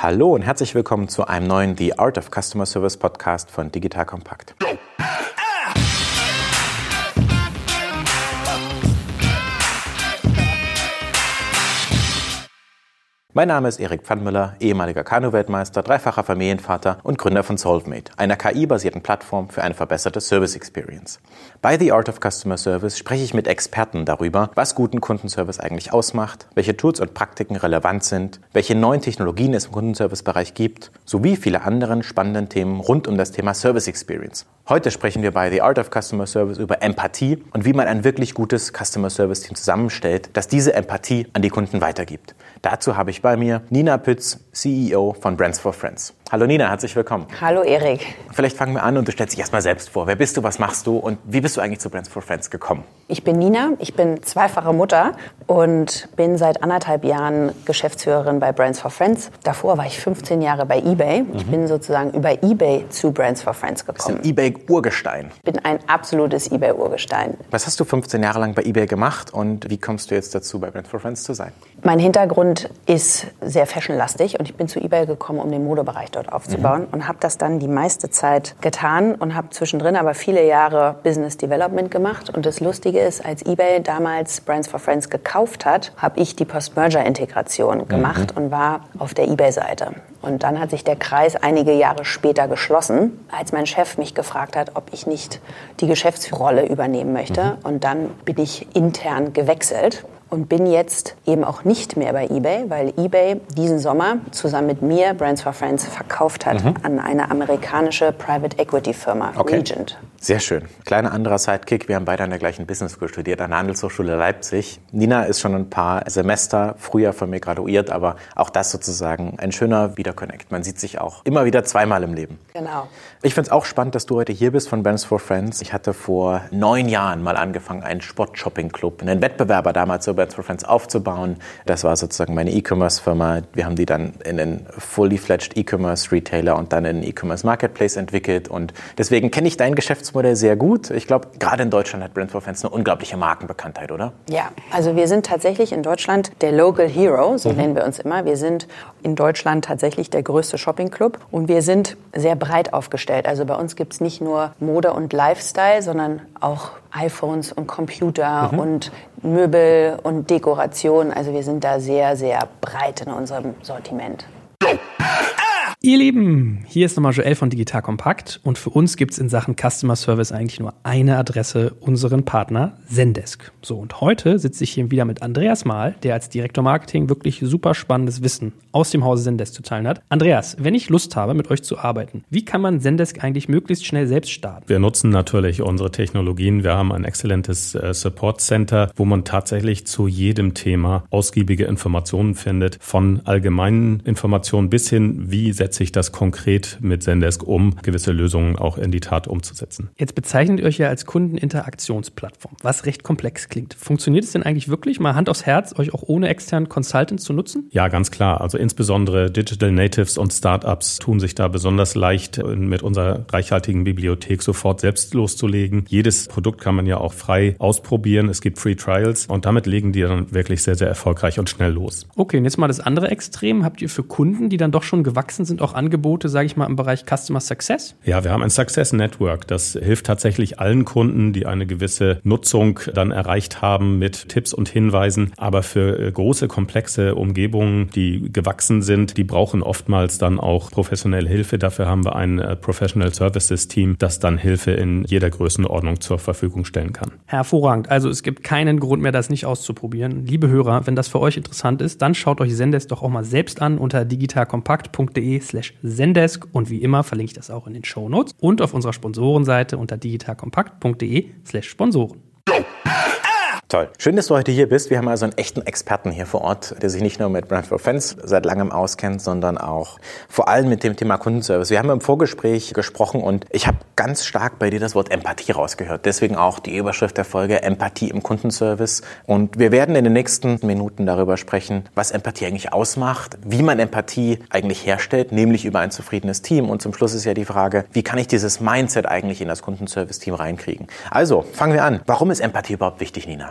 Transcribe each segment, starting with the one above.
Hallo und herzlich willkommen zu einem neuen The Art of Customer Service Podcast von Digital Compact. Mein Name ist Erik Pfandmüller, ehemaliger Kanu-Weltmeister, dreifacher Familienvater und Gründer von Solvemate, einer KI-basierten Plattform für eine verbesserte Service Experience. Bei The Art of Customer Service spreche ich mit Experten darüber, was guten Kundenservice eigentlich ausmacht, welche Tools und Praktiken relevant sind, welche neuen Technologien es im Kundenservice-Bereich gibt, sowie viele anderen spannenden Themen rund um das Thema Service Experience. Heute sprechen wir bei The Art of Customer Service über Empathie und wie man ein wirklich gutes Customer Service Team zusammenstellt, das diese Empathie an die Kunden weitergibt. Dazu habe ich bei mir Nina Pütz, CEO von Brands for Friends. Hallo Nina, herzlich willkommen. Hallo Erik. Vielleicht fangen wir an und du stellst dich erstmal selbst vor. Wer bist du, was machst du und wie bist du eigentlich zu Brands for Friends gekommen? Ich bin Nina, ich bin zweifache Mutter und bin seit 1,5 Jahren Geschäftsführerin bei Brands for Friends. Davor war ich 15 Jahre bei eBay. Ich bin sozusagen über eBay zu Brands for Friends gekommen. Du bist ein eBay-Urgestein. Ich bin ein absolutes eBay-Urgestein. Was hast du 15 Jahre lang bei eBay gemacht und wie kommst du jetzt dazu, bei Brands for Friends zu sein? Mein Hintergrund ist sehr fashionlastig und ich bin zu eBay gekommen, um den Modebereich dort aufzubauen und habe das dann die meiste Zeit getan und habe zwischendrin aber viele Jahre Business Development gemacht. Und das Lustige ist, als eBay damals Brands for Friends gekauft hat, habe ich die Post-Merger-Integration gemacht und war auf der eBay-Seite. Und dann hat sich der Kreis einige Jahre später geschlossen, als mein Chef mich gefragt hat, ob ich nicht die Geschäftsrolle übernehmen möchte. Und dann bin ich intern gewechselt. Und bin jetzt eben auch nicht mehr bei eBay, weil eBay diesen Sommer zusammen mit mir Brands for Friends verkauft hat an eine amerikanische Private Equity Firma, Regent. Sehr schön. Kleiner anderer Sidekick. Wir haben beide an der gleichen Business School studiert, an der Handelshochschule Leipzig. Nina ist schon ein paar Semester früher von mir graduiert, aber auch das sozusagen ein schöner Wiederconnect. Man sieht sich auch immer wieder zweimal im Leben. Genau. Ich finde es auch spannend, dass du heute hier bist von Brands for Friends. Ich hatte vor 9 Jahren mal angefangen, einen Sport-Shopping-Club, einen Wettbewerber damals so Brands for Friends aufzubauen. Das war sozusagen meine E-Commerce-Firma. Wir haben die dann in einen fully-fledged E-Commerce-Retailer und dann in einen E-Commerce-Marketplace entwickelt. Und deswegen kenne ich dein Geschäftsmodell sehr gut. Ich glaube, gerade in Deutschland hat Brands for Friends eine unglaubliche Markenbekanntheit, oder? Ja, also wir sind tatsächlich in Deutschland der Local Hero, so nennen wir uns immer. Wir sind in Deutschland tatsächlich der größte Shopping-Club und wir sind sehr breit aufgestellt. Also bei uns gibt es nicht nur Mode und Lifestyle, sondern auch iPhones und Computer und Möbel und Dekoration. Also wir sind da sehr, sehr breit in unserem Sortiment. Ihr Lieben, hier ist nochmal Joel von Digital Compact und für uns gibt es in Sachen Customer Service eigentlich nur eine Adresse, unseren Partner Zendesk. So, und heute sitze ich hier wieder mit Andreas Mahl, der als Direktor Marketing wirklich super spannendes Wissen aus dem Hause Zendesk zu teilen hat. Andreas, wenn ich Lust habe, mit euch zu arbeiten, wie kann man Zendesk eigentlich möglichst schnell selbst starten? Wir nutzen natürlich unsere Technologien. Wir haben ein exzellentes Support Center, wo man tatsächlich zu jedem Thema ausgiebige Informationen findet, von allgemeinen Informationen bis hin, wie setze ich das konkret mit Zendesk um, gewisse Lösungen auch in die Tat umzusetzen. Jetzt bezeichnet ihr euch ja als Kundeninteraktionsplattform, was recht komplex klingt. Funktioniert es denn eigentlich wirklich, mal Hand aufs Herz, euch auch ohne externen Consultants zu nutzen? Ja, ganz klar. Also insbesondere Digital Natives und Startups tun sich da besonders leicht, mit unserer reichhaltigen Bibliothek sofort selbst loszulegen. Jedes Produkt kann man ja auch frei ausprobieren. Es gibt Free Trials und damit legen die dann wirklich sehr, sehr erfolgreich und schnell los. Okay, und jetzt mal das andere Extrem. Habt ihr für Kunden, die dann doch schon gewachsen sind, auch Angebote, sage ich mal, im Bereich Customer Success? Ja, wir haben ein Success Network. Das hilft tatsächlich allen Kunden, die eine gewisse Nutzung dann erreicht haben mit Tipps und Hinweisen. Aber für große, komplexe Umgebungen, die gewachsen sind, die brauchen oftmals dann auch professionelle Hilfe. Dafür haben wir ein Professional Services Team, das dann Hilfe in jeder Größenordnung zur Verfügung stellen kann. Hervorragend. Also es gibt keinen Grund mehr, das nicht auszuprobieren. Liebe Hörer, wenn das für euch interessant ist, dann schaut euch Zendesk doch auch mal selbst an unter digitalkompakt.de/Zendesk und wie immer verlinke ich das auch in den Shownotes und auf unserer Sponsorenseite unter digitalkompakt.de/Sponsoren. Toll. Schön, dass du heute hier bist. Wir haben also einen echten Experten hier vor Ort, der sich nicht nur mit Brands for Friends seit langem auskennt, sondern auch vor allem mit dem Thema Kundenservice. Wir haben im Vorgespräch gesprochen und ich habe ganz stark bei dir das Wort Empathie rausgehört. Deswegen auch die Überschrift der Folge Empathie im Kundenservice. Und wir werden in den nächsten Minuten darüber sprechen, was Empathie eigentlich ausmacht, wie man Empathie eigentlich herstellt, nämlich über ein zufriedenes Team. Und zum Schluss ist ja die Frage, wie kann ich dieses Mindset eigentlich in das Kundenservice-Team reinkriegen? Also, fangen wir an. Warum ist Empathie überhaupt wichtig, Nina?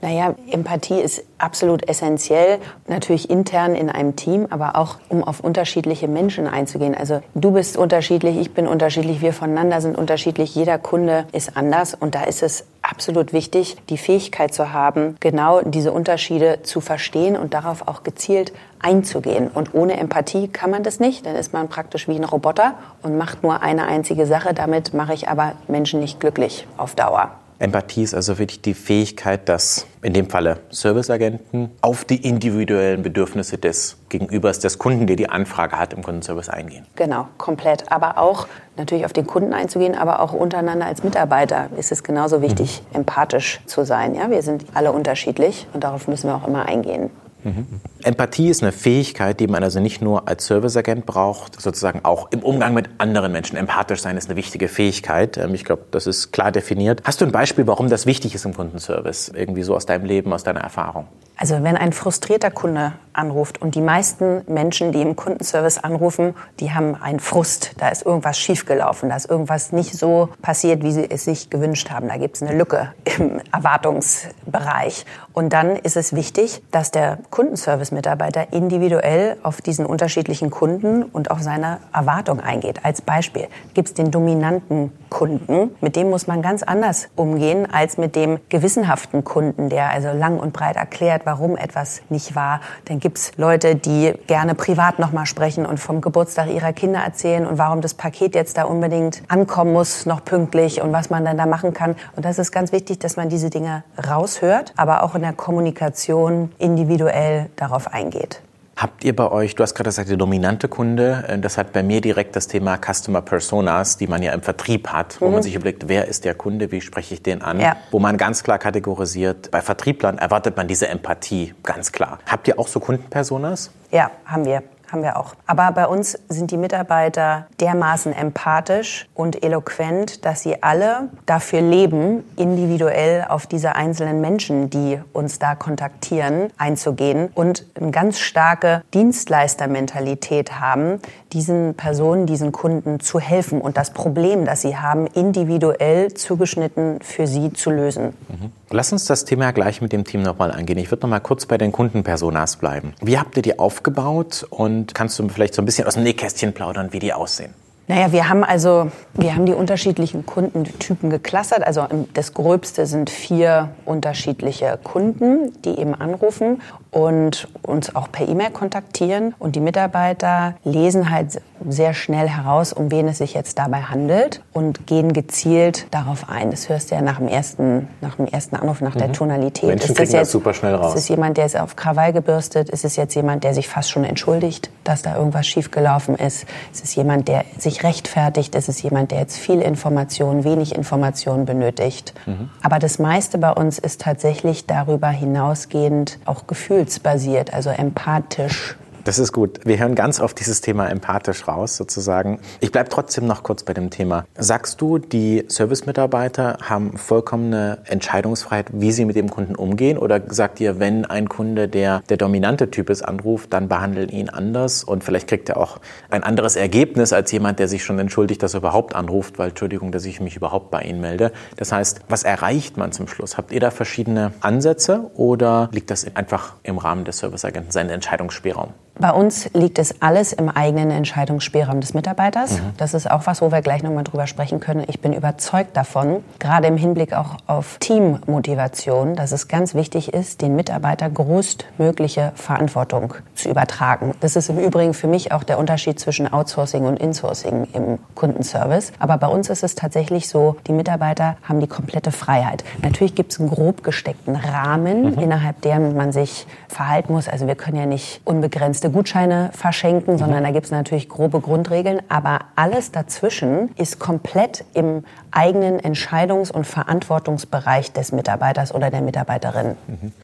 Naja, Empathie ist absolut essentiell, natürlich intern in einem Team, aber auch um auf unterschiedliche Menschen einzugehen. Also du bist unterschiedlich, ich bin unterschiedlich, wir voneinander sind unterschiedlich, jeder Kunde ist anders und da ist es absolut wichtig, die Fähigkeit zu haben, genau diese Unterschiede zu verstehen und darauf auch gezielt einzugehen. Und ohne Empathie kann man das nicht, dann ist man praktisch wie ein Roboter und macht nur eine einzige Sache, damit mache ich aber Menschen nicht glücklich auf Dauer. Empathie ist also wirklich die Fähigkeit, dass in dem Falle Serviceagenten auf die individuellen Bedürfnisse des Gegenübers, des Kunden, der die Anfrage hat, im Kundenservice eingehen. Genau, komplett. Aber auch natürlich auf den Kunden einzugehen, aber auch untereinander als Mitarbeiter ist es genauso wichtig, empathisch zu sein. Ja, wir sind alle unterschiedlich und darauf müssen wir auch immer eingehen. Empathie ist eine Fähigkeit, die man also nicht nur als Serviceagent braucht, sozusagen auch im Umgang mit anderen Menschen. Empathisch sein ist eine wichtige Fähigkeit. Ich glaube, das ist klar definiert. Hast du ein Beispiel, warum das wichtig ist im Kundenservice? Irgendwie so aus deinem Leben, aus deiner Erfahrung? Also wenn ein frustrierter Kunde anruft und die meisten Menschen, die im Kundenservice anrufen, die haben einen Frust. Da ist irgendwas schiefgelaufen, da ist irgendwas nicht so passiert, wie sie es sich gewünscht haben. Da gibt es eine Lücke im Erwartungsbereich. Und dann ist es wichtig, dass der Kundenservice-Mitarbeiter individuell auf diesen unterschiedlichen Kunden und auf seine Erwartung eingeht. Als Beispiel gibt es den dominanten Kunden, mit dem muss man ganz anders umgehen als mit dem gewissenhaften Kunden, der also lang und breit erklärt, warum etwas nicht war. Dann gibt es Leute, die gerne privat nochmal sprechen und vom Geburtstag ihrer Kinder erzählen und warum das Paket jetzt da unbedingt ankommen muss, noch pünktlich und was man dann da machen kann. Und das ist ganz wichtig, dass man diese Dinge raushört, aber auch in der Kommunikation individuell darauf eingeht. Habt ihr bei euch, du hast gerade gesagt, der dominante Kunde, das hat bei mir direkt das Thema Customer Personas, die man ja im Vertrieb hat, wo man sich überlegt, wer ist der Kunde, wie spreche ich den an, wo man ganz klar kategorisiert, bei Vertrieblern erwartet man diese Empathie, ganz klar. Habt ihr auch so Kundenpersonas? Ja, haben wir auch. Aber bei uns sind die Mitarbeiter dermaßen empathisch und eloquent, dass sie alle dafür leben, individuell auf diese einzelnen Menschen, die uns da kontaktieren, einzugehen und eine ganz starke Dienstleistermentalität haben, diesen Personen, diesen Kunden zu helfen und das Problem, das sie haben, individuell zugeschnitten für sie zu lösen. Lass uns das Thema gleich mit dem Team nochmal angehen. Ich würde noch mal kurz bei den Kundenpersonas bleiben. Wie habt ihr die aufgebaut und kannst du vielleicht so ein bisschen aus dem Nähkästchen plaudern, wie die aussehen? Naja, wir haben die unterschiedlichen Kundentypen geclustert. Also das Gröbste sind 4 unterschiedliche Kunden, die eben anrufen und uns auch per E-Mail kontaktieren. Und die Mitarbeiter lesen halt sehr schnell heraus, um wen es sich jetzt dabei handelt und gehen gezielt darauf ein. Das hörst du ja nach dem ersten Anruf, nach der Tonalität. Menschen kriegen das super schnell raus. Ist es jemand, der ist auf Krawall gebürstet? Ist es jetzt jemand, der sich fast schon entschuldigt, dass da irgendwas schiefgelaufen ist? Ist es jemand, der sich rechtfertigt? Ist es jemand, der jetzt viel Information, wenig Information benötigt? Aber das meiste bei uns ist tatsächlich darüber hinausgehend auch gefühlsbasiert, also empathisch. Das ist gut. Wir hören ganz oft dieses Thema empathisch raus, sozusagen. Ich bleibe trotzdem noch kurz bei dem Thema. Sagst du, die Service-Mitarbeiter haben vollkommene Entscheidungsfreiheit, wie sie mit dem Kunden umgehen? Oder sagt ihr, wenn ein Kunde, der dominante Typ ist, anruft, dann behandeln ihn anders und vielleicht kriegt er auch ein anderes Ergebnis als jemand, der sich schon entschuldigt, dass er überhaupt anruft, weil, Entschuldigung, dass ich mich überhaupt bei Ihnen melde. Das heißt, was erreicht man zum Schluss? Habt ihr da verschiedene Ansätze oder liegt das einfach im Rahmen des Serviceagenten, seinen Entscheidungsspielraum? Bei uns liegt es alles im eigenen Entscheidungsspielraum des Mitarbeiters. Das ist auch was, wo wir gleich nochmal drüber sprechen können. Ich bin überzeugt davon, gerade im Hinblick auch auf Teammotivation, dass es ganz wichtig ist, den Mitarbeiter größtmögliche Verantwortung zu übertragen. Das ist im Übrigen für mich auch der Unterschied zwischen Outsourcing und Insourcing im Kundenservice. Aber bei uns ist es tatsächlich so, die Mitarbeiter haben die komplette Freiheit. Natürlich gibt es einen grob gesteckten Rahmen, innerhalb dem man sich verhalten muss. Also wir können ja nicht unbegrenzt Gutscheine verschenken, sondern da gibt es natürlich grobe Grundregeln. Aber alles dazwischen ist komplett im eigenen Entscheidungs- und Verantwortungsbereich des Mitarbeiters oder der Mitarbeiterin.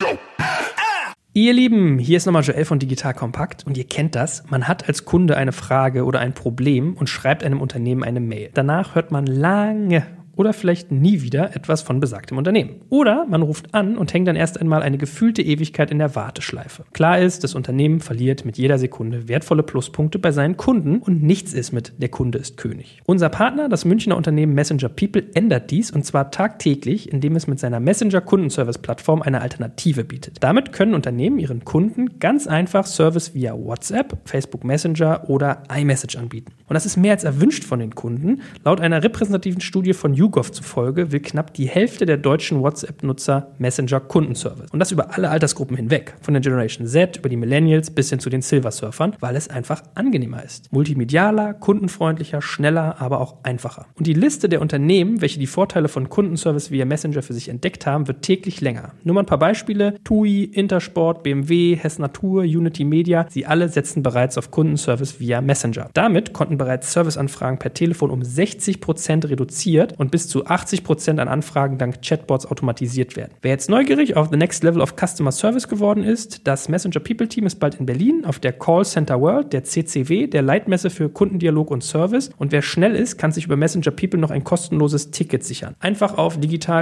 Ihr Lieben, hier ist nochmal Joel von Digital Compact und ihr kennt das. Man hat als Kunde eine Frage oder ein Problem und schreibt einem Unternehmen eine Mail. Danach hört man lange oder vielleicht nie wieder etwas von besagtem Unternehmen. Oder man ruft an und hängt dann erst einmal eine gefühlte Ewigkeit in der Warteschleife. Klar ist, das Unternehmen verliert mit jeder Sekunde wertvolle Pluspunkte bei seinen Kunden und nichts ist mit der Kunde ist König. Unser Partner, das Münchner Unternehmen Messenger People, ändert dies und zwar tagtäglich, indem es mit seiner Messenger-Kundenservice-Plattform eine Alternative bietet. Damit können Unternehmen ihren Kunden ganz einfach Service via WhatsApp, Facebook Messenger oder iMessage anbieten. Und das ist mehr als erwünscht von den Kunden. Laut einer repräsentativen Studie von YouGov zufolge will knapp die Hälfte der deutschen WhatsApp-Nutzer Messenger-Kundenservice. Und das über alle Altersgruppen hinweg, von der Generation Z über die Millennials bis hin zu den Silver-Surfern, weil es einfach angenehmer ist. Multimedialer, kundenfreundlicher, schneller, aber auch einfacher. Und die Liste der Unternehmen, welche die Vorteile von Kundenservice via Messenger für sich entdeckt haben, wird täglich länger. Nur mal ein paar Beispiele: TUI, Intersport, BMW, Hess Natur, Unity Media, sie alle setzen bereits auf Kundenservice via Messenger. Damit konnten bereits Serviceanfragen per Telefon um 60% reduziert und bis zu 80% an Anfragen dank Chatbots automatisiert werden. Wer jetzt neugierig auf the next level of Customer Service geworden ist, das Messenger People Team ist bald in Berlin auf der Call Center World, der CCW, der Leitmesse für Kundendialog und Service. Und wer schnell ist, kann sich über Messenger People noch ein kostenloses Ticket sichern. Einfach auf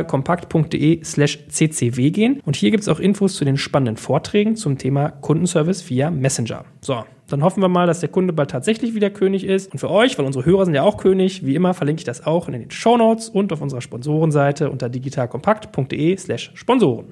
digitalkompakt.de/ccw gehen und hier gibt es auch Infos zu den spannenden Vorträgen zum Thema Kundenservice via Messenger. So, dann hoffen wir mal, dass der Kunde bald tatsächlich wieder König ist. Und für euch, weil unsere Hörer sind ja auch König, wie immer verlinke ich das auch in den Shownotes und auf unserer Sponsorenseite unter digitalkompakt.de/Sponsoren.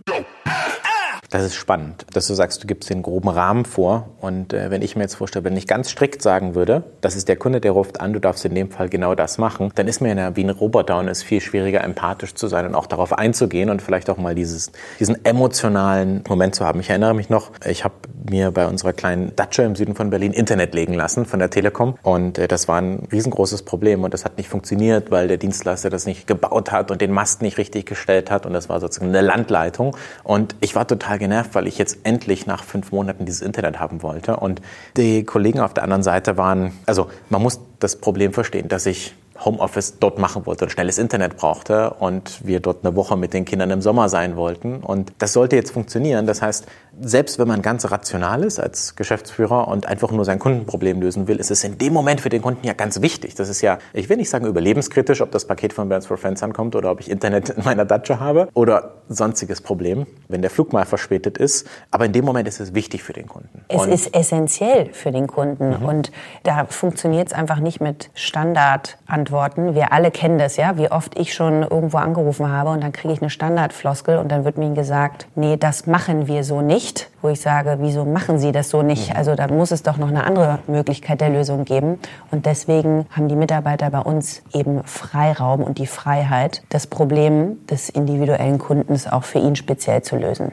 Das ist spannend, dass du sagst, du gibst den groben Rahmen vor. Und wenn ich mir jetzt vorstelle, wenn ich ganz strikt sagen würde, das ist der Kunde, der ruft an, du darfst in dem Fall genau das machen, dann ist mir wie ein Roboter und es ist viel schwieriger, empathisch zu sein und auch darauf einzugehen und vielleicht auch mal diesen emotionalen Moment zu haben. Ich erinnere mich noch, ich habe mir bei unserer kleinen Datscha im Süden von Berlin Internet legen lassen von der Telekom und das war ein riesengroßes Problem und das hat nicht funktioniert, weil der Dienstleister das nicht gebaut hat und den Mast nicht richtig gestellt hat und das war sozusagen eine Landleitung und ich war total genervt, weil ich jetzt endlich nach 5 Monaten dieses Internet haben wollte und die Kollegen auf der anderen Seite waren, also man muss das Problem verstehen, dass ich Homeoffice dort machen wollte und schnelles Internet brauchte und wir dort eine Woche mit den Kindern im Sommer sein wollten. Und das sollte jetzt funktionieren. Das heißt, selbst wenn man ganz rational ist als Geschäftsführer und einfach nur sein Kundenproblem lösen will, ist es in dem Moment für den Kunden ja ganz wichtig. Das ist ja, ich will nicht sagen überlebenskritisch, ob das Paket von Brands for Friends ankommt oder ob ich Internet in meiner Datscha habe oder sonstiges Problem, wenn der Flug mal verspätet ist. Aber in dem Moment ist es wichtig für den Kunden. Es ist essentiell für den Kunden. Und da funktioniert es einfach nicht mit Standardantworten. Wir alle kennen das, ja, wie oft ich schon irgendwo angerufen habe und dann kriege ich eine Standardfloskel und dann wird mir gesagt, nee, das machen wir so nicht. Wo ich sage, wieso machen Sie das so nicht? Also da muss es doch noch eine andere Möglichkeit der Lösung geben. Und deswegen haben die Mitarbeiter bei uns eben Freiraum und die Freiheit, das Problem des individuellen Kundens auch für ihn speziell zu lösen.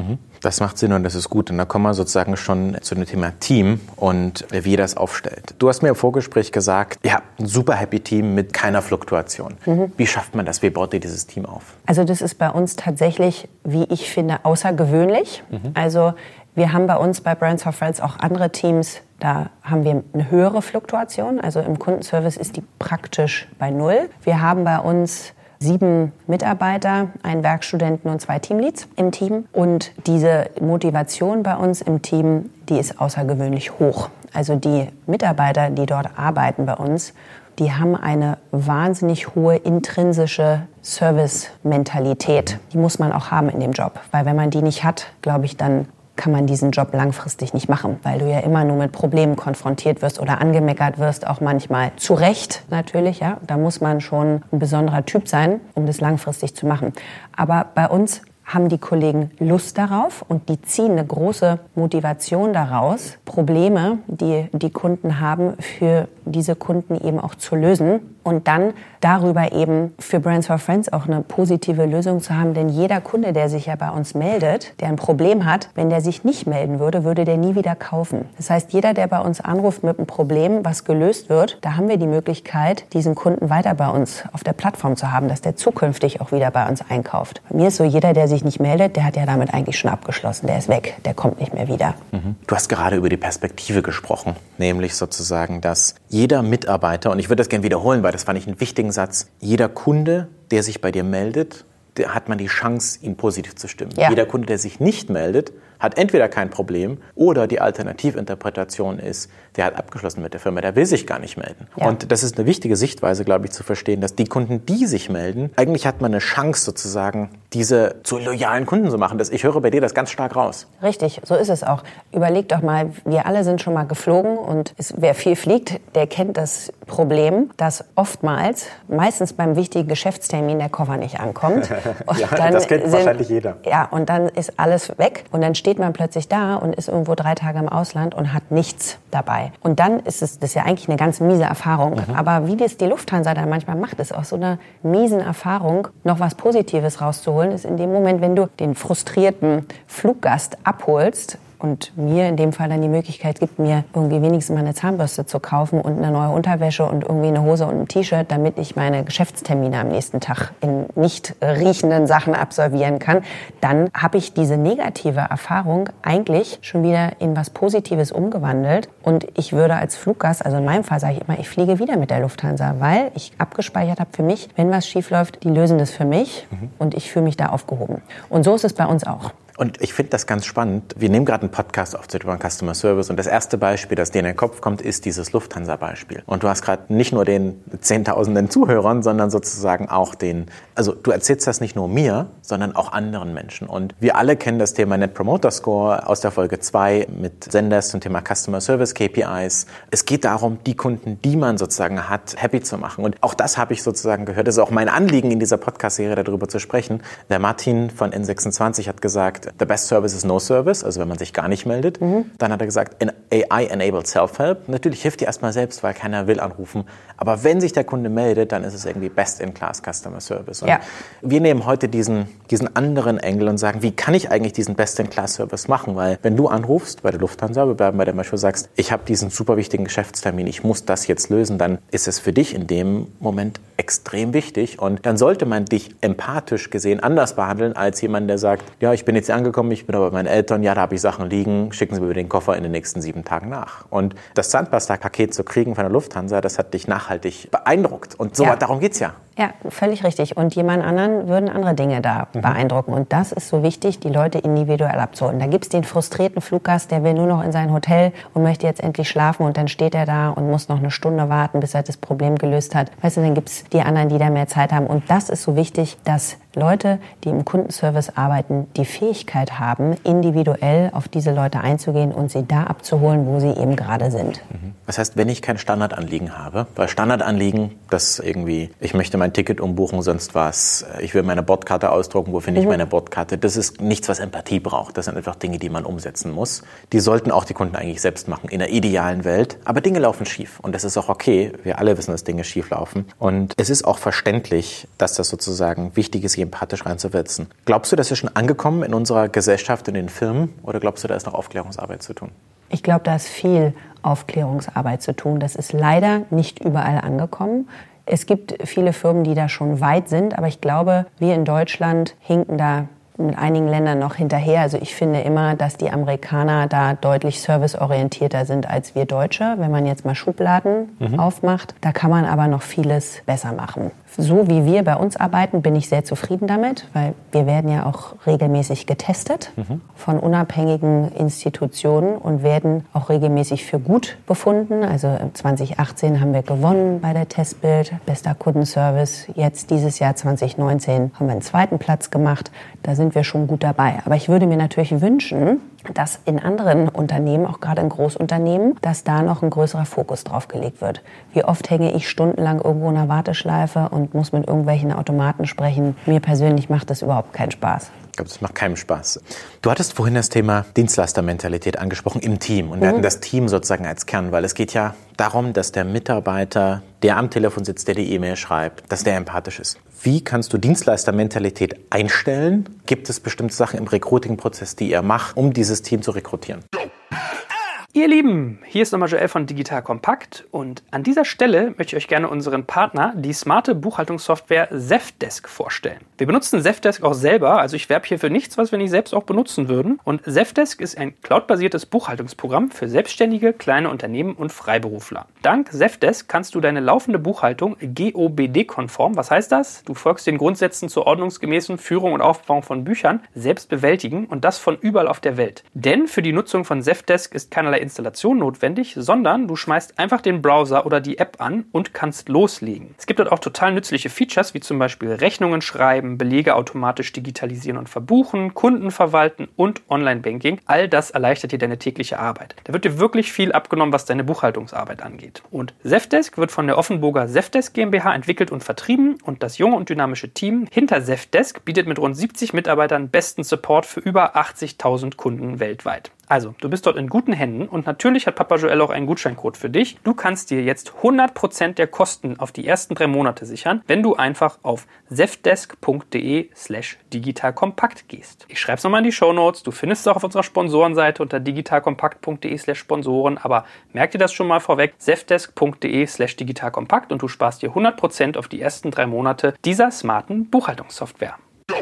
Das macht Sinn und das ist gut. Und da kommen wir sozusagen schon zu dem Thema Team und wie ihr das aufstellt. Du hast mir im Vorgespräch gesagt, ihr habt ein super happy Team mit keiner Fluktuation. Wie schafft man das? Wie baut ihr dieses Team auf? Also das ist bei uns tatsächlich, wie ich finde, außergewöhnlich. Also wir haben bei uns bei Brands for Friends auch andere Teams, da haben wir eine höhere Fluktuation. Also im Kundenservice ist die praktisch bei 0. Wir haben bei uns 7 Mitarbeiter, einen Werkstudenten und 2 Teamleads im Team. Und diese Motivation bei uns im Team, die ist außergewöhnlich hoch. Also die Mitarbeiter, die dort arbeiten bei uns, die haben eine wahnsinnig hohe intrinsische Service-Mentalität. Die muss man auch haben in dem Job. Weil wenn man die nicht hat, glaube ich, dann kann man diesen Job langfristig nicht machen, weil du ja immer nur mit Problemen konfrontiert wirst oder angemeckert wirst, auch manchmal zu Recht natürlich. Ja, da muss man schon ein besonderer Typ sein, um das langfristig zu machen. Aber bei uns haben die Kollegen Lust darauf und die ziehen eine große Motivation daraus, Probleme, die die Kunden haben, für diese Kunden eben auch zu lösen und dann darüber eben für Brands for Friends auch eine positive Lösung zu haben. Denn jeder Kunde, der sich ja bei uns meldet, der ein Problem hat, wenn der sich nicht melden würde, würde der nie wieder kaufen. Das heißt, jeder, der bei uns anruft mit einem Problem, was gelöst wird, da haben wir die Möglichkeit, diesen Kunden weiter bei uns auf der Plattform zu haben, dass der zukünftig auch wieder bei uns einkauft. Bei mir ist so, jeder, der sich nicht meldet, der hat ja damit eigentlich schon abgeschlossen. Der ist weg, der kommt nicht mehr wieder. Du hast gerade über die Perspektive gesprochen, nämlich sozusagen, dass jeder Mitarbeiter, und ich würde das gerne wiederholen, weil das fand ich einen wichtigen Satz, jeder Kunde, der sich bei dir meldet, der hat man die Chance, ihn positiv zu stimmen. Ja. Jeder Kunde, der sich nicht meldet, hat entweder kein Problem oder die Alternativinterpretation ist, der hat abgeschlossen mit der Firma, der will sich gar nicht melden. Ja. Und das ist eine wichtige Sichtweise, glaube ich, zu verstehen, dass die Kunden, die sich melden, eigentlich hat man eine Chance sozusagen, diese zu loyalen Kunden zu machen. Ich höre bei dir das ganz stark raus. Richtig, so ist es auch. Überleg doch mal, wir alle sind schon mal geflogen und wer viel fliegt, der kennt das Problem, dass oftmals, meistens beim wichtigen Geschäftstermin, der Koffer nicht ankommt. Ja, dann das kennt wahrscheinlich jeder. Ja, und dann ist alles weg und dann steht man plötzlich da und ist irgendwo 3 Tage im Ausland und hat nichts dabei. Und dann ist das ist ja eigentlich eine ganz miese Erfahrung. Aber wie das die Lufthansa dann manchmal macht, ist aus so einer miesen Erfahrung noch was Positives rauszuholen, ist in dem Moment, wenn du den frustrierten Fluggast abholst, und mir in dem Fall dann die Möglichkeit gibt, mir irgendwie wenigstens mal eine Zahnbürste zu kaufen und eine neue Unterwäsche und irgendwie eine Hose und ein T-Shirt, damit ich meine Geschäftstermine am nächsten Tag in nicht riechenden Sachen absolvieren kann, dann habe ich diese negative Erfahrung eigentlich schon wieder in was Positives umgewandelt. Und ich würde als Fluggast, also in meinem Fall sage ich immer, ich fliege wieder mit der Lufthansa, weil ich abgespeichert habe für mich, wenn was schief läuft, die lösen das für mich und ich fühle mich da aufgehoben. Und so ist es bei uns auch. Und ich finde das ganz spannend. Wir nehmen gerade einen Podcast auf über Customer Service und das erste Beispiel, das dir in den Kopf kommt, ist dieses Lufthansa-Beispiel. Und du hast gerade nicht nur den Zehntausenden Zuhörern, sondern sozusagen auch also du erzählst das nicht nur mir, sondern auch anderen Menschen. Und wir alle kennen das Thema Net Promoter Score aus der Folge 2 mit Zendesk zum Thema Customer Service KPIs. Es geht darum, die Kunden, die man sozusagen hat, happy zu machen. Und auch das habe ich sozusagen gehört. Das ist auch mein Anliegen in dieser Podcast-Serie, darüber zu sprechen. Der Martin von N26 hat gesagt, the best service is no service, also wenn man sich gar nicht meldet. Dann hat er gesagt, AI-enabled Self-Help. Natürlich hilft dir erstmal selbst, weil keiner will anrufen. Aber wenn sich der Kunde meldet, dann ist es irgendwie Best-in-Class Customer Service. Und wir nehmen heute diesen anderen Engel und sagen, wie kann ich eigentlich diesen Best-in-Class Service machen? Weil wenn du anrufst bei der Lufthansa, wir bleiben bei der Beispiel, sagst, ich habe diesen super wichtigen Geschäftstermin, ich muss das jetzt lösen, dann ist es für dich in dem Moment extrem wichtig. Und dann sollte man dich empathisch gesehen anders behandeln, als jemand, der sagt, ja, ich bin jetzt angekommen, ich bin aber bei meinen Eltern, ja, da habe ich Sachen liegen, schicken Sie mir den Koffer in den nächsten 7 Tagen nach. Und das Zahnpasta-Paket zu kriegen von der Lufthansa, das hat dich nachhaltig beeindruckt. Und so, darum geht's ja. Ja, völlig richtig. Und jemand anderen würden andere Dinge da beeindrucken. Und das ist so wichtig, die Leute individuell abzuholen. Da gibt's den frustrierten Fluggast, der will nur noch in sein Hotel und möchte jetzt endlich schlafen und dann steht er da und muss noch eine Stunde warten, bis er das Problem gelöst hat. Weißt du, dann gibt's die anderen, die da mehr Zeit haben. Und das ist so wichtig, dass Leute, die im Kundenservice arbeiten, die Fähigkeit haben, individuell auf diese Leute einzugehen und sie da abzuholen, wo sie eben gerade sind. Das heißt, wenn ich kein Standardanliegen habe, weil Standardanliegen, das irgendwie, ich möchte mein Ticket umbuchen, sonst was, ich will meine Bordkarte ausdrucken, wo finde ich meine Bordkarte, das ist nichts, was Empathie braucht. Das sind einfach Dinge, die man umsetzen muss. Die sollten auch die Kunden eigentlich selbst machen, in der idealen Welt. Aber Dinge laufen schief und das ist auch okay. Wir alle wissen, dass Dinge schief laufen. Und es ist auch verständlich, dass das sozusagen wichtig ist, empathisch reinzusetzen. Glaubst du, das ist schon angekommen in unserer Gesellschaft, in den Firmen? Oder glaubst du, da ist noch Aufklärungsarbeit zu tun? Ich glaube, da ist viel Aufklärungsarbeit zu tun. Das ist leider nicht überall angekommen. Es gibt viele Firmen, die da schon weit sind, aber ich glaube, wir in Deutschland hinken da mit einigen Ländern noch hinterher. Also ich finde immer, dass die Amerikaner da deutlich serviceorientierter sind als wir Deutsche. Wenn man jetzt mal Schubladen aufmacht, da kann man aber noch vieles besser machen. So wie wir bei uns arbeiten, bin ich sehr zufrieden damit, weil wir werden ja auch regelmäßig getestet von unabhängigen Institutionen und werden auch regelmäßig für gut befunden. Also 2018 haben wir gewonnen bei der Testbild, bester Kundenservice. Jetzt dieses Jahr 2019 haben wir einen 2. Platz gemacht. Da sind wir schon gut dabei. Aber ich würde mir natürlich wünschen, dass in anderen Unternehmen, auch gerade in Großunternehmen, dass da noch ein größerer Fokus drauf gelegt wird. Wie oft hänge ich stundenlang irgendwo in einer Warteschleife und muss mit irgendwelchen Automaten sprechen. Mir persönlich macht das überhaupt keinen Spaß. Ich glaube, das macht keinem Spaß. Du hattest vorhin das Thema Dienstleistermentalität angesprochen im Team. Und wir hatten das Team sozusagen als Kern, weil es geht ja darum, dass der Mitarbeiter, der am Telefon sitzt, der die E-Mail schreibt, dass der empathisch ist. Wie kannst du Dienstleistermentalität einstellen? Gibt es bestimmte Sachen im Recruiting-Prozess, die ihr macht, um dieses Team zu rekrutieren? Ihr Lieben, hier ist nochmal Joel von Digital Compact und an dieser Stelle möchte ich euch gerne unseren Partner, die smarte Buchhaltungssoftware Zendesk, vorstellen. Wir benutzen Zendesk auch selber, also ich werbe hier für nichts, was wir nicht selbst auch benutzen würden. Und Zendesk ist ein cloudbasiertes Buchhaltungsprogramm für Selbstständige, kleine Unternehmen und Freiberufler. Dank Zendesk kannst du deine laufende Buchhaltung GOBD-konform, was heißt das? Du folgst den Grundsätzen zur ordnungsgemäßen Führung und Aufbau von Büchern, selbst bewältigen und das von überall auf der Welt. Denn für die Nutzung von Zendesk ist keinerlei Installation notwendig, sondern du schmeißt einfach den Browser oder die App an und kannst loslegen. Es gibt dort auch total nützliche Features, wie zum Beispiel Rechnungen schreiben, Belege automatisch digitalisieren und verbuchen, Kunden verwalten und Online-Banking. All das erleichtert dir deine tägliche Arbeit. Da wird dir wirklich viel abgenommen, was deine Buchhaltungsarbeit angeht. Und Zendesk wird von der Offenburger Zendesk GmbH entwickelt und vertrieben und das junge und dynamische Team hinter Zendesk bietet mit rund 70 Mitarbeitern besten Support für über 80.000 Kunden weltweit. Also, du bist dort in guten Händen und natürlich hat Papa Joel auch einen Gutscheincode für dich. Du kannst dir jetzt 100% der Kosten auf die ersten 3 Monate sichern, wenn du einfach auf zendesk.de/digitalkompakt gehst. Ich schreibe es nochmal in die Shownotes. Du findest es auch auf unserer Sponsorenseite unter digitalkompakt.de/Sponsoren. Aber merk dir das schon mal vorweg, zendesk.de/digitalkompakt und du sparst dir 100% auf die ersten 3 Monate dieser smarten Buchhaltungssoftware.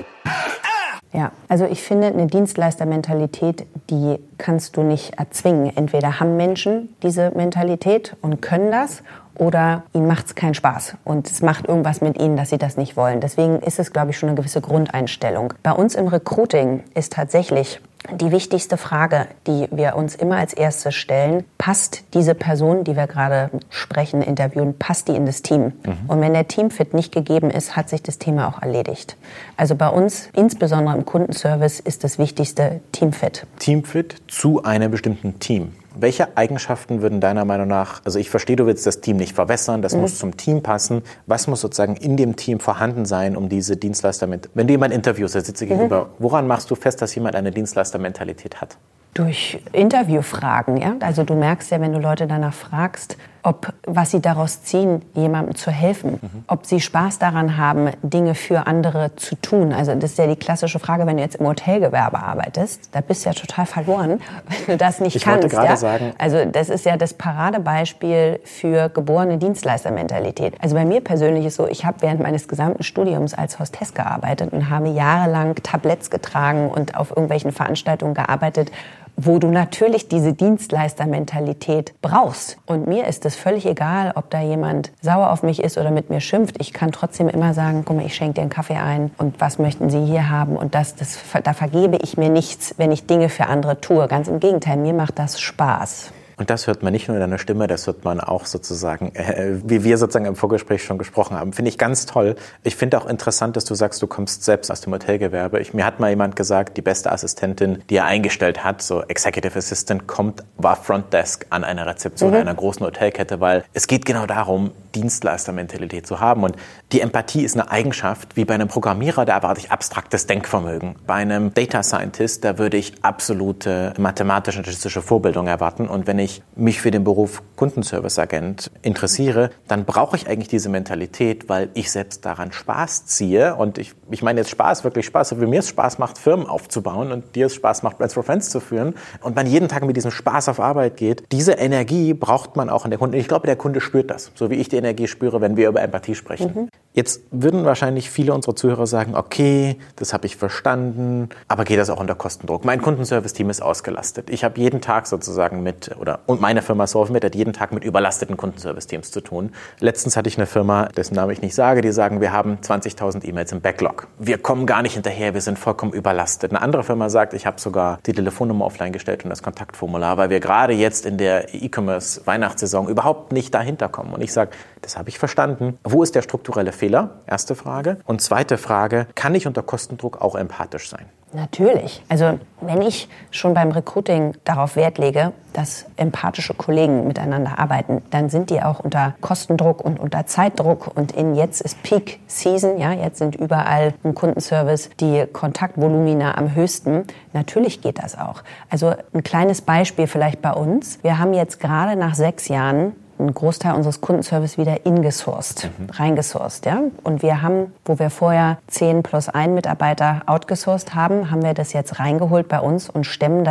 Ja, also ich finde, eine Dienstleistermentalität, die kannst du nicht erzwingen. Entweder haben Menschen diese Mentalität und können das, oder ihnen macht es keinen Spaß und es macht irgendwas mit ihnen, dass sie das nicht wollen. Deswegen ist es, glaube ich, schon eine gewisse Grundeinstellung. Bei uns im Recruiting ist tatsächlich die wichtigste Frage, die wir uns immer als erstes stellen: Passt diese Person, die wir gerade sprechen, interviewen, passt die in das Team? Und wenn der Teamfit nicht gegeben ist, hat sich das Thema auch erledigt. Also bei uns, insbesondere im Kundenservice, ist das Wichtigste Teamfit. Teamfit zu einem bestimmten Team. Welche Eigenschaften würden deiner Meinung nach, also ich verstehe, du willst das Team nicht verwässern, das muss zum Team passen. Was muss sozusagen in dem Team vorhanden sein, um diese Dienstleister wenn du jemanden interviewst, der sitzt dir gegenüber, woran machst du fest, dass jemand eine Dienstleistermentalität hat? Durch Interviewfragen, ja. Also du merkst ja, wenn du Leute danach fragst, was sie daraus ziehen, jemandem zu helfen, ob sie Spaß daran haben, Dinge für andere zu tun. Also das ist ja die klassische Frage, wenn du jetzt im Hotelgewerbe arbeitest, da bist du ja total verloren, wenn du das nicht kannst. Ich wollte gerade sagen. Also das ist ja das Paradebeispiel für geborene Dienstleistermentalität. Also bei mir persönlich ist so, ich habe während meines gesamten Studiums als Hostess gearbeitet und habe jahrelang Tabletts getragen und auf irgendwelchen Veranstaltungen gearbeitet, wo du natürlich diese Dienstleistermentalität brauchst. Und mir ist es völlig egal, ob da jemand sauer auf mich ist oder mit mir schimpft. Ich kann trotzdem immer sagen, guck mal, ich schenke dir einen Kaffee ein und was möchten Sie hier haben? Und da vergebe ich mir nichts, wenn ich Dinge für andere tue. Ganz im Gegenteil, mir macht das Spaß. Und das hört man nicht nur in deiner Stimme, das hört man auch sozusagen, wie wir sozusagen im Vorgespräch schon gesprochen haben. Finde ich ganz toll. Ich finde auch interessant, dass du sagst, du kommst selbst aus dem Hotelgewerbe. Mir hat mal jemand gesagt, die beste Assistentin, die er eingestellt hat, so Executive Assistant, war Frontdesk an einer Rezeption einer großen Hotelkette, weil es geht genau darum, Dienstleistermentalität zu haben. Und die Empathie ist eine Eigenschaft, wie bei einem Programmierer, da erwarte ich abstraktes Denkvermögen. Bei einem Data Scientist, da würde ich absolute mathematische und statistische Vorbildung erwarten. Und wenn ich mich für den Beruf Kundenservice-Agent interessiere, dann brauche ich eigentlich diese Mentalität, weil ich selbst daran Spaß ziehe. Und ich meine jetzt Spaß, wirklich Spaß. So wie mir es Spaß macht, Firmen aufzubauen und dir es Spaß macht, Brands for Friends zu führen. Und man jeden Tag mit diesem Spaß auf Arbeit geht. Diese Energie braucht man auch in der Kunde. Ich glaube, der Kunde spürt das, so wie ich die Energie spüre, wenn wir über Empathie sprechen. Jetzt würden wahrscheinlich viele unserer Zuhörer sagen, okay, das habe ich verstanden, aber geht das auch unter Kostendruck? Mein Kundenservice-Team ist ausgelastet. Ich habe jeden Tag sozusagen und meine Firma SolveMate hat jeden Tag mit überlasteten Kundenservice-Teams zu tun. Letztens hatte ich eine Firma, dessen Namen ich nicht sage, die sagen, wir haben 20.000 E-Mails im Backlog. Wir kommen gar nicht hinterher, wir sind vollkommen überlastet. Eine andere Firma sagt, ich habe sogar die Telefonnummer offline gestellt und das Kontaktformular, weil wir gerade jetzt in der E-Commerce-Weihnachtssaison überhaupt nicht dahinter kommen. Und ich sage, das habe ich verstanden. Wo ist der strukturelle Fehler? Erste Frage. Und zweite Frage, kann ich unter Kostendruck auch empathisch sein? Natürlich. Also wenn ich schon beim Recruiting darauf Wert lege, dass empathische Kollegen miteinander arbeiten, dann sind die auch unter Kostendruck und unter Zeitdruck. Und jetzt ist Peak Season, ja, jetzt sind überall im Kundenservice die Kontaktvolumina am höchsten. Natürlich geht das auch. Also ein kleines Beispiel vielleicht bei uns. Wir haben jetzt gerade nach 6 Jahren einen Großteil unseres Kundenservice wieder reingesourced, ja. Und wir haben, wo wir vorher 10 + 1 Mitarbeiter outgesourced haben, haben wir das jetzt reingeholt bei uns und stemmen das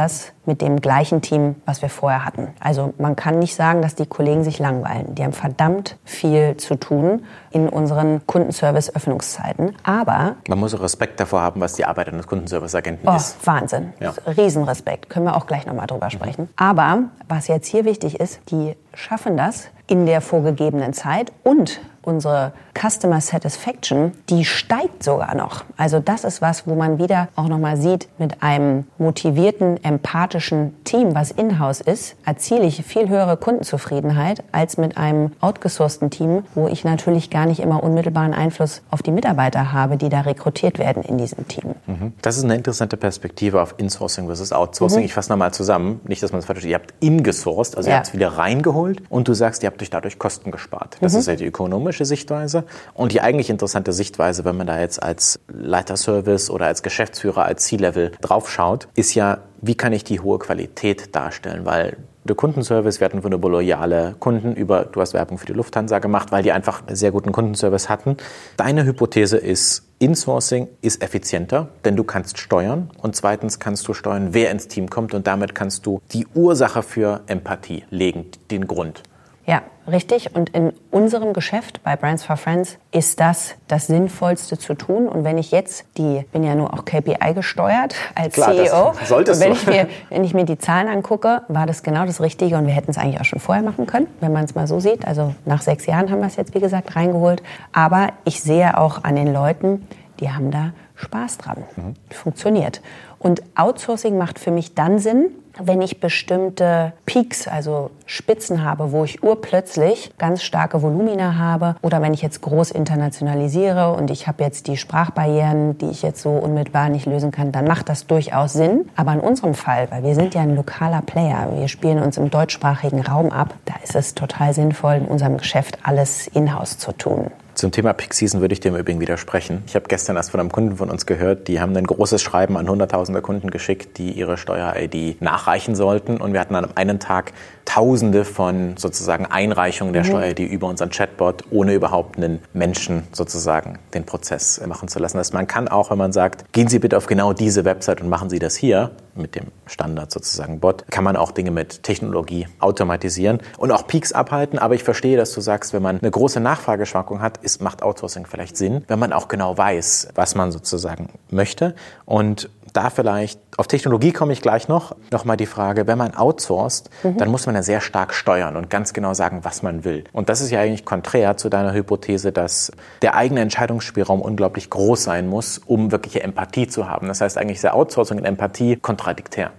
mit dem gleichen Team, was wir vorher hatten. Also man kann nicht sagen, dass die Kollegen sich langweilen. Die haben verdammt viel zu tun in unseren Kundenservice-Öffnungszeiten. Aber man muss auch Respekt davor haben, was die Arbeit eines Kundenservice-Agenten ist. Wahnsinn. Ja. Riesenrespekt. Können wir auch gleich nochmal drüber sprechen. Aber was jetzt hier wichtig ist, die schaffen das in der vorgegebenen Zeit und unsere Customer Satisfaction, die steigt sogar noch. Also das ist was, wo man wieder auch nochmal sieht, mit einem motivierten, empathischen Team, was in-house ist, erziele ich viel höhere Kundenzufriedenheit als mit einem outgesourcten Team, wo ich natürlich gar nicht immer unmittelbaren Einfluss auf die Mitarbeiter habe, die da rekrutiert werden in diesem Team. Das ist eine interessante Perspektive auf Insourcing versus Outsourcing. Ich fasse nochmal zusammen, nicht, dass man es falsch versteht. Ihr habt ingesourced, also ihr habt es wieder reingeholt und du sagst, ihr habt euch dadurch Kosten gespart. Das ist ja die ökonomische Sichtweise. Und die eigentlich interessante Sichtweise, wenn man da jetzt als Leiter Service oder als Geschäftsführer, als C-Level draufschaut, ist ja, wie kann ich die hohe Qualität darstellen? Weil der Kundenservice, wir hatten wunderbar loyale Kunden du hast Werbung für die Lufthansa gemacht, weil die einfach einen sehr guten Kundenservice hatten. Deine Hypothese ist, Insourcing ist effizienter, denn du kannst steuern und zweitens kannst du steuern, wer ins Team kommt und damit kannst du die Ursache für Empathie legen, den Grund. Ja, richtig. Und in unserem Geschäft bei Brands for Friends ist das Sinnvollste zu tun. Und wenn ich jetzt, bin ja nur auch KPI gesteuert als Klar, CEO. Das solltest und wenn ich mir die Zahlen angucke, war das genau das Richtige. Und wir hätten es eigentlich auch schon vorher machen können, wenn man es mal so sieht. Also nach 6 Jahren haben wir es jetzt, wie gesagt, reingeholt. Aber ich sehe auch an den Leuten, die haben da Spaß dran. Funktioniert. Und Outsourcing macht für mich dann Sinn, wenn ich bestimmte Peaks, also Spitzen habe, wo ich urplötzlich ganz starke Volumina habe oder wenn ich jetzt groß internationalisiere und ich habe jetzt die Sprachbarrieren, die ich jetzt so unmittelbar nicht lösen kann, dann macht das durchaus Sinn. Aber in unserem Fall, weil wir sind ja ein lokaler Player, wir spielen uns im deutschsprachigen Raum ab, da ist es total sinnvoll, in unserem Geschäft alles in-house zu tun. Zum Thema Peak Season würde ich dir im Übrigen widersprechen. Ich habe gestern erst von einem Kunden von uns gehört, die haben ein großes Schreiben an Hunderttausende Kunden geschickt, die ihre Steuer-ID nachreichen sollten. Und wir hatten an einem Tag Tausende von sozusagen Einreichungen der Steuer-ID über unseren Chatbot, ohne überhaupt einen Menschen sozusagen den Prozess machen zu lassen. Also man kann auch, wenn man sagt, gehen Sie bitte auf genau diese Website und machen Sie das hier, mit dem Standard sozusagen Bot, kann man auch Dinge mit Technologie automatisieren und auch Peaks abhalten. Aber ich verstehe, dass du sagst, wenn man eine große Nachfrageschwankung hat, macht Outsourcing vielleicht Sinn, wenn man auch genau weiß, was man sozusagen möchte. Und da vielleicht, auf Technologie komme ich gleich noch mal die Frage, wenn man outsourced, dann muss man ja sehr stark steuern und ganz genau sagen, was man will. Und das ist ja eigentlich konträr zu deiner Hypothese, dass der eigene Entscheidungsspielraum unglaublich groß sein muss, um wirkliche Empathie zu haben. Das heißt eigentlich ist Outsourcing und Empathie kontradiktär.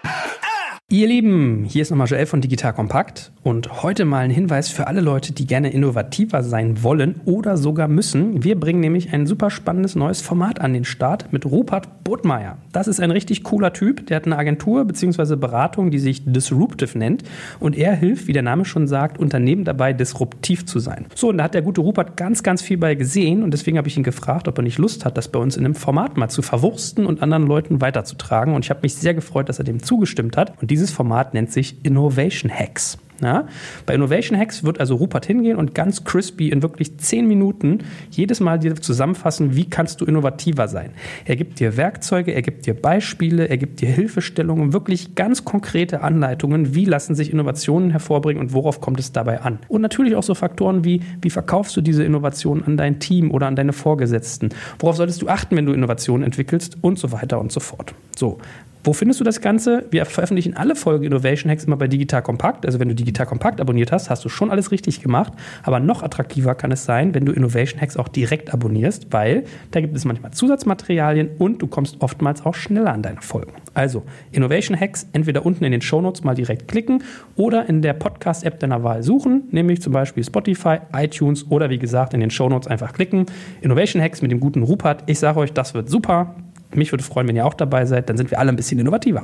Ihr Lieben, hier ist nochmal Joel von Digital Kompakt und heute mal ein Hinweis für alle Leute, die gerne innovativer sein wollen oder sogar müssen. Wir bringen nämlich ein super spannendes neues Format an den Start mit Rupert Bodmeier. Das ist ein richtig cooler Typ, der hat eine Agentur bzw. Beratung, die sich Disruptive nennt und er hilft, wie der Name schon sagt, Unternehmen dabei, disruptiv zu sein. So, und da hat der gute Rupert ganz, ganz viel bei gesehen und deswegen habe ich ihn gefragt, ob er nicht Lust hat, das bei uns in einem Format mal zu verwursten und anderen Leuten weiterzutragen und ich habe mich sehr gefreut, dass er dem zugestimmt hat und dieses Format nennt sich Innovation Hacks. Ja, bei Innovation Hacks wird also Rupert hingehen und ganz crispy in wirklich 10 Minuten jedes Mal dir zusammenfassen, wie kannst du innovativer sein. Er gibt dir Werkzeuge, er gibt dir Beispiele, er gibt dir Hilfestellungen, wirklich ganz konkrete Anleitungen, wie lassen sich Innovationen hervorbringen und worauf kommt es dabei an. Und natürlich auch so Faktoren wie verkaufst du diese Innovationen an dein Team oder an deine Vorgesetzten, worauf solltest du achten, wenn du Innovationen entwickelst und so weiter und so fort. So. Wo findest du das Ganze? Wir veröffentlichen alle Folgen Innovation Hacks immer bei Digital Kompakt. Also wenn du Digital Kompakt abonniert hast, hast du schon alles richtig gemacht. Aber noch attraktiver kann es sein, wenn du Innovation Hacks auch direkt abonnierst, weil da gibt es manchmal Zusatzmaterialien und du kommst oftmals auch schneller an deine Folgen. Also Innovation Hacks entweder unten in den Shownotes mal direkt klicken oder in der Podcast-App deiner Wahl suchen, nämlich zum Beispiel Spotify, iTunes oder wie gesagt in den Shownotes einfach klicken. Innovation Hacks mit dem guten Rupert. Ich sage euch, das wird super. Mich würde freuen, wenn ihr auch dabei seid, dann sind wir alle ein bisschen innovativer.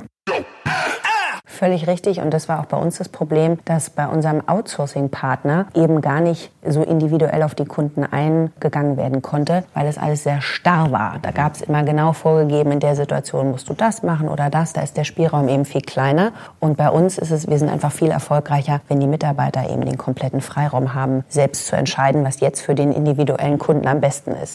Völlig richtig und das war auch bei uns das Problem, dass bei unserem Outsourcing-Partner eben gar nicht so individuell auf die Kunden eingegangen werden konnte, weil es alles sehr starr war. Da gab es immer genau vorgegeben, in der Situation musst du das machen oder das, da ist der Spielraum eben viel kleiner. Und bei uns ist es, wir sind einfach viel erfolgreicher, wenn die Mitarbeiter eben den kompletten Freiraum haben, selbst zu entscheiden, was jetzt für den individuellen Kunden am besten ist.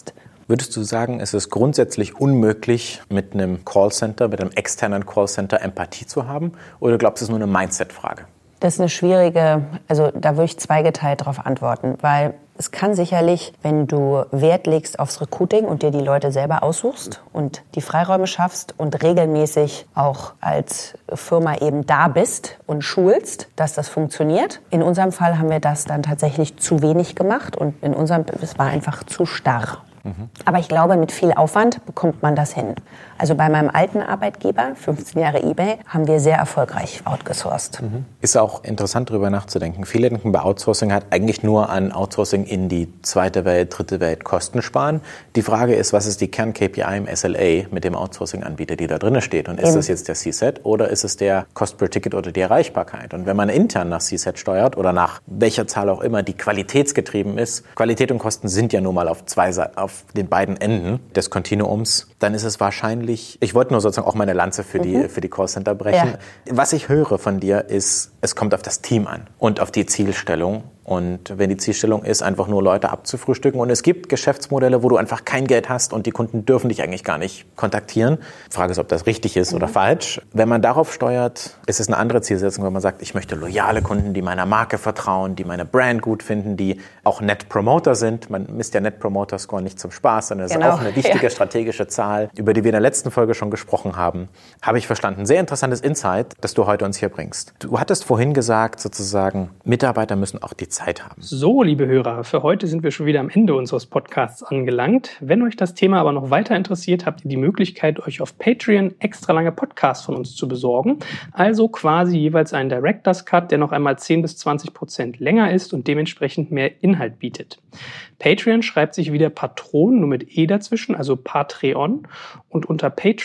Würdest du sagen, es ist grundsätzlich unmöglich, mit einem Callcenter, mit einem externen Callcenter Empathie zu haben? Oder glaubst du, es ist nur eine Mindset-Frage? Das ist eine schwierige, also da würde ich zweigeteilt darauf antworten, weil es kann sicherlich, wenn du Wert legst aufs Recruiting und dir die Leute selber aussuchst und die Freiräume schaffst und regelmäßig auch als Firma eben da bist und schulst, dass das funktioniert. In unserem Fall haben wir das dann tatsächlich zu wenig gemacht und es war einfach zu starr. Aber ich glaube, mit viel Aufwand bekommt man das hin. Also bei meinem alten Arbeitgeber, 15 Jahre eBay, haben wir sehr erfolgreich outgesourced. Ist auch interessant, darüber nachzudenken. Viele denken bei Outsourcing halt eigentlich nur an Outsourcing in die zweite Welt, dritte Welt, Kosten sparen. Die Frage ist, was ist die Kern-KPI im SLA mit dem Outsourcing-Anbieter, die da drin steht? Und ist das jetzt der CSAT oder ist es der Cost per Ticket oder die Erreichbarkeit? Und wenn man intern nach CSAT steuert oder nach welcher Zahl auch immer, die qualitätsgetrieben ist, Qualität und Kosten sind ja nun mal auf den beiden Enden des Kontinuums, dann ist es wahrscheinlich, ich wollte nur sozusagen auch meine Lanze für die Callcenter brechen. Ja. Was ich höre von dir ist, es kommt auf das Team an und auf die Zielstellung. Und wenn die Zielstellung ist, einfach nur Leute abzufrühstücken und es gibt Geschäftsmodelle, wo du einfach kein Geld hast und die Kunden dürfen dich eigentlich gar nicht kontaktieren. Die Frage ist, ob das richtig ist oder falsch. Wenn man darauf steuert, ist es eine andere Zielsetzung, wenn man sagt, ich möchte loyale Kunden, die meiner Marke vertrauen, die meine Brand gut finden, die auch Net Promoter sind. Man misst ja Net Promoter Score nicht zum Spaß, sondern das ist auch eine wichtige strategische Zahl, über die wir in der letzten Folge schon gesprochen haben. Habe ich verstanden. Sehr interessantes Insight, das du heute uns hier bringst. Du hattest vorhin gesagt, sozusagen, Mitarbeiter müssen auch die Zeit haben. So, liebe Hörer, für heute sind wir schon wieder am Ende unseres Podcasts angelangt. Wenn euch das Thema aber noch weiter interessiert, habt ihr die Möglichkeit, euch auf Patreon extra lange Podcasts von uns zu besorgen. Also quasi jeweils einen Director's Cut, der noch einmal 10-20% länger ist und dementsprechend mehr Inhalt bietet. Patreon schreibt sich wieder Patron, nur mit E dazwischen, also Patreon. Und unter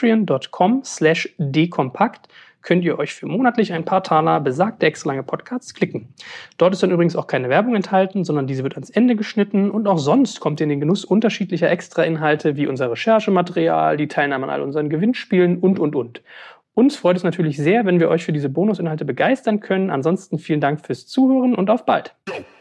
patreon.com/dekompakt könnt ihr euch für monatlich ein paar Taler besagte extra lange Podcasts klicken. Dort ist dann übrigens auch keine Werbung enthalten, sondern diese wird ans Ende geschnitten und auch sonst kommt ihr in den Genuss unterschiedlicher Extrainhalte wie unser Recherchematerial, die Teilnahme an all unseren Gewinnspielen und. Uns freut es natürlich sehr, wenn wir euch für diese Bonusinhalte begeistern können. Ansonsten vielen Dank fürs Zuhören und auf bald.